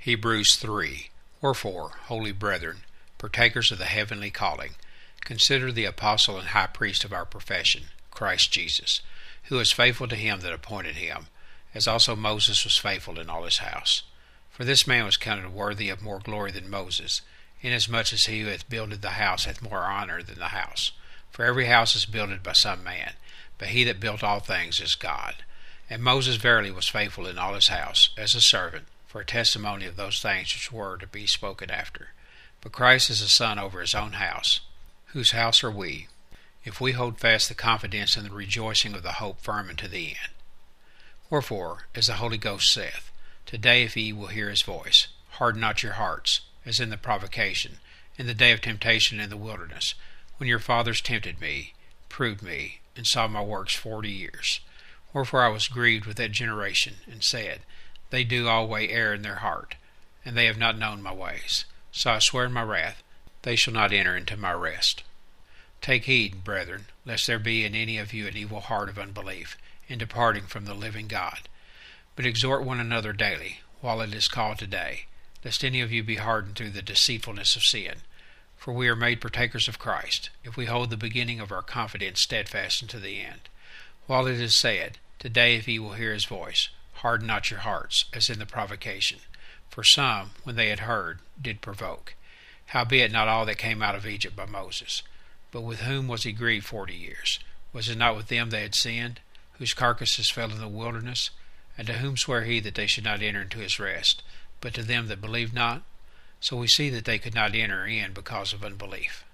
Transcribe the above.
Hebrews 3. Wherefore, holy brethren, partakers of the heavenly calling, consider the apostle and high priest of our profession, Christ Jesus, who is faithful to him that appointed him, as also Moses was faithful in all his house. For this man was counted worthy of more glory than Moses, inasmuch as he who hath builded the house hath more honor than the house. For every house is builded by some man, but he that built all things is God. And Moses verily was faithful in all his house, as a servant, for a testimony of those things which were to be spoken after. But Christ is a son over his own house, whose house are we, if we hold fast the confidence and the rejoicing of the hope firm unto the end. Wherefore, as the Holy Ghost saith, Today if ye will hear his voice, harden not your hearts, as in the provocation, in the day of temptation in the wilderness, when your fathers tempted me, proved me, and saw my works 40 years. Wherefore I was grieved with that generation, and said, They do alway err in their heart, and they have not known my ways. So I swear in my wrath, they shall not enter into my rest. Take heed, brethren, lest there be in any of you an evil heart of unbelief, in departing from the living God. But exhort one another daily, while it is called today, lest any of you be hardened through the deceitfulness of sin. For we are made partakers of Christ, if we hold the beginning of our confidence steadfast unto the end. While it is said, Today if ye will hear his voice, harden not your hearts, as in the provocation. For some, when they had heard, did provoke. Howbeit not all that came out of Egypt by Moses. But with whom was he grieved 40 years? Was it not with them that had sinned, whose carcasses fell in the wilderness? And to whom sware he that they should not enter into his rest, but to them that believed not? So we see that they could not enter in because of unbelief.